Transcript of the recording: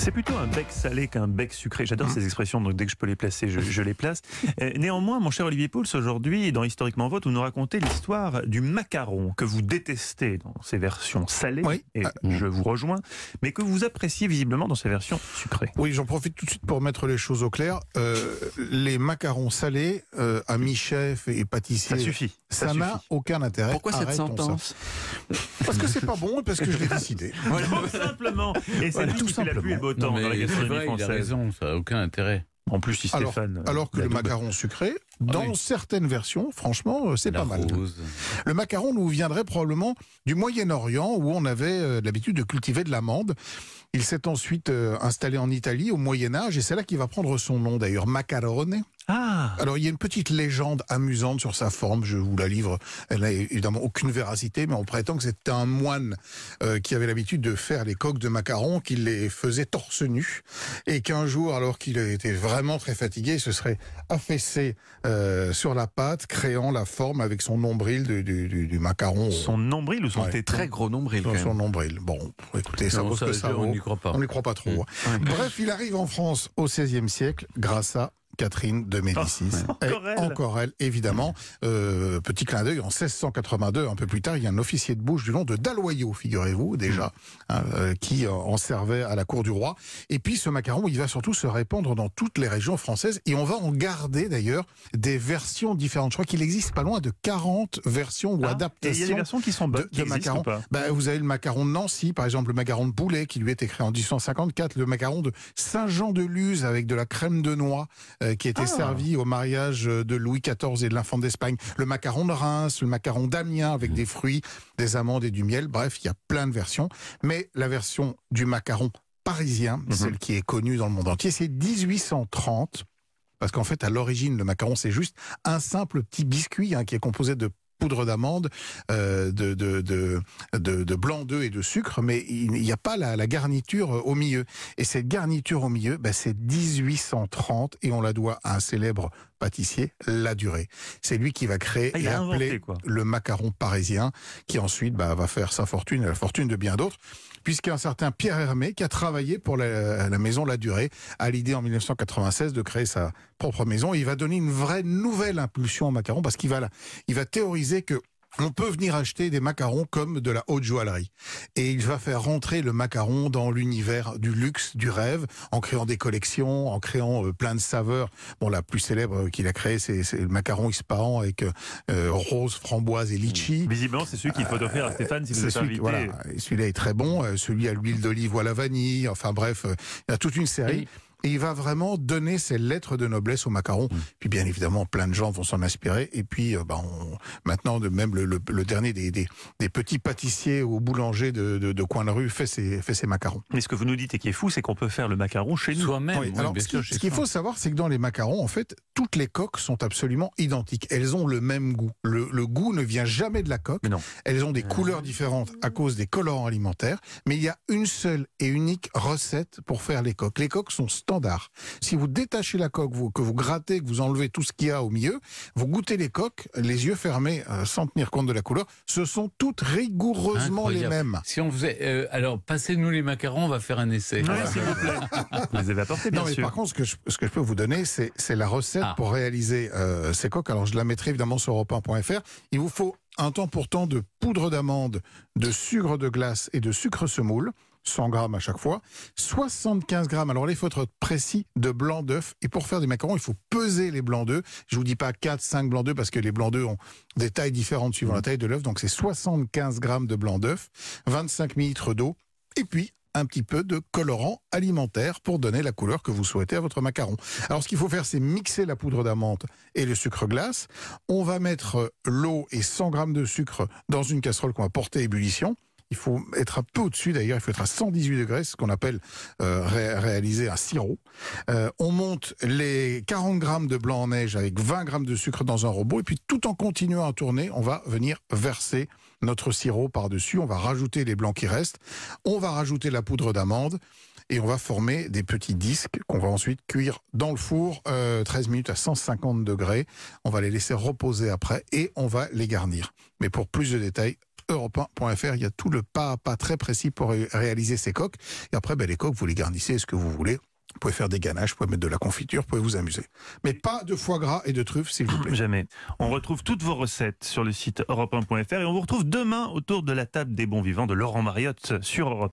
C'est plutôt un bec salé qu'un bec sucré. J'adore ces expressions, donc dès que je peux les placer, je les place. Néanmoins, mon cher Olivier Pouls, aujourd'hui, dans Historiquement Vôtre, vous nous racontez l'histoire du macaron que vous détestez dans ses versions salées, Oui. et je vous rejoins, mais que vous appréciez visiblement dans ses versions sucrées. Oui, j'en profite tout de suite pour mettre les choses au clair. Les macarons salés, amis chefs et pâtissiers, Ça suffit. ça n'a aucun intérêt. Pourquoi cette Arrêtons sentence ça. Parce que c'est pas bon et parce que je l'ai décidé. Tout simplement. Et c'est Voilà, lui tout qui fait la pluie et le beau temps dans la c'est gastronomie vrai, il a française. raison, ça n'a aucun intérêt. En plus, si Stéphane... Alors que le Ladoube. macaron sucré, dans oui. certaines versions, franchement, c'est La pas mal. rose. Le macaron nous viendrait probablement du Moyen-Orient où on avait l'habitude de cultiver de l'amande. Il s'est ensuite installé en Italie au Moyen-Âge et c'est là qu'il va prendre son nom d'ailleurs, macarone. Ah, Alors il y a une petite légende amusante sur sa forme, je vous la livre, elle n'a évidemment aucune véracité, mais on prétend que c'était un moine qui avait l'habitude de faire les coques de macarons, qu'il les faisait torse nu, et qu'un jour, alors qu'il était vraiment très fatigué, il se serait affaissé sur la pâte, créant la forme avec son nombril du macaron. son nombril ou son Ouais. téton? Très gros nombril, quand Son même. nombril. Bon, écoutez, ça Non, vaut ce que ça on vaut. n'y croit pas. On n'y croit pas trop. Bref, il arrive en France au XVIe siècle grâce à Catherine de Médicis. Encore elle, évidemment. Petit clin d'œil, en 1682, un peu plus tard, il y a un officier de bouche du nom de Dalloyau, figurez-vous, déjà, qui en servait à la cour du roi. Et puis ce macaron, il va surtout se répandre dans toutes les régions françaises et on va en garder d'ailleurs des versions différentes. Je crois qu'il existe pas loin de 40 versions ou Et il y a adaptations des versions qui sont bonnes, qui de existent macarons. ou pas? Vous avez le macaron de Nancy, par exemple, le macaron de Boulet, qui lui est écrit en 1854, le macaron de Saint-Jean-de-Luz avec de la crème de noix, qui était servi au mariage de Louis XIV et de l'infant d'Espagne, le macaron de Reims, le macaron d'Amiens avec des fruits, des amandes et du miel. Bref, il y a plein de versions. Mais la version du macaron parisien, celle qui est connue dans le monde entier, c'est 1830. Parce qu'en fait, à l'origine, le macaron, c'est juste un simple petit biscuit qui est composé de poudre d'amande, de blanc d'œuf et de sucre, mais il n'y a pas la garniture au milieu. Et cette garniture au milieu, c'est 1830 et on la doit à un célèbre pâtissier, Ladurée. C'est lui qui va créer Il et a inventé, appeler quoi. le macaron parisien, qui ensuite va faire sa fortune et la fortune de bien d'autres, puisqu'un certain Pierre Hermé, qui a travaillé pour la maison Ladurée, a l'idée en 1996 de créer sa propre maison. Et il va donner une vraie nouvelle impulsion au macaron, parce qu'il va théoriser que on peut venir acheter des macarons comme de la haute joaillerie. Et il va faire rentrer le macaron dans l'univers du luxe, du rêve, en créant des collections, en créant plein de saveurs. Bon, la plus célèbre qu'il a créée, c'est le macaron Ispahan avec rose, framboise et litchi. Visiblement, c'est celui qu'il faut offrir à Stéphane si vous êtes invité. Voilà, celui-là est très bon. Celui à l'huile d'olive ou à la vanille. Enfin bref, il y a toute une série. Et il va vraiment donner ses lettres de noblesse au macaron. Puis bien évidemment, plein de gens vont s'en inspirer. Et puis maintenant, même le dernier des petits pâtissiers ou boulangers de coin de rue fait ses macarons. Mais ce que vous nous dites et qui est fou, c'est qu'on peut faire le macaron chez nous. Soi-même. Oui, Oui, alors, bien sûr, ce qu'il faut savoir, c'est que dans les macarons, en fait, toutes les coques sont absolument identiques. Elles ont le même goût. Le goût ne vient jamais de la coque. Mais non. Elles ont des couleurs différentes à cause des colorants alimentaires. Mais il y a une seule et unique recette pour faire les coques. Les coques sont standard. Si vous détachez la coque, que vous grattez, que vous enlevez tout ce qu'il y a au milieu, vous goûtez les coques, les yeux fermés, sans tenir compte de la couleur, ce sont toutes rigoureusement les mêmes. Si on faisait, alors passez-nous les macarons, on va faire un essai. Ouais, s'il vous plaît. Vous les avez apportés, bien Non, mais sûr. par contre, ce que je peux vous donner, c'est la recette pour réaliser ces coques. Alors, je la mettrai évidemment sur europe1.fr. Il vous faut un temps pour temps de poudre d'amande, de sucre de glace et de sucre semoule. 100 grammes à chaque fois, 75 grammes, alors là il faut être précis, de blanc d'œuf, et pour faire des macarons il faut peser les blancs d'œufs, je vous dis pas 4-5 blancs d'œufs parce que les blancs d'œufs ont des tailles différentes suivant la taille de l'œuf, donc c'est 75 grammes de blanc d'œuf, 25 ml d'eau, et puis un petit peu de colorant alimentaire pour donner la couleur que vous souhaitez à votre macaron. Alors ce qu'il faut faire, c'est mixer la poudre d'amande et le sucre glace. On va mettre l'eau et 100 grammes de sucre dans une casserole qu'on va porter à ébullition. Il faut être un peu au-dessus d'ailleurs, il faut être à 118 degrés, ce qu'on appelle réaliser un sirop. On monte les 40 grammes de blanc en neige avec 20 grammes de sucre dans un robot, et puis tout en continuant à tourner, on va venir verser notre sirop par-dessus, on va rajouter les blancs qui restent, on va rajouter la poudre d'amande, et on va former des petits disques qu'on va ensuite cuire dans le four 13 minutes à 150 degrés. On va les laisser reposer après et on va les garnir. Mais pour plus de détails, europe1.fr. Il y a tout le pas à pas très précis pour réaliser ces coques. Et après, les coques, vous les garnissez ce que vous voulez. Vous pouvez faire des ganaches, vous pouvez mettre de la confiture, vous pouvez vous amuser. Mais pas de foie gras et de truffes, s'il vous plaît. Jamais. On retrouve toutes vos recettes sur le site europe1.fr et on vous retrouve demain autour de la table des bons vivants de Laurent Mariotte sur Europe.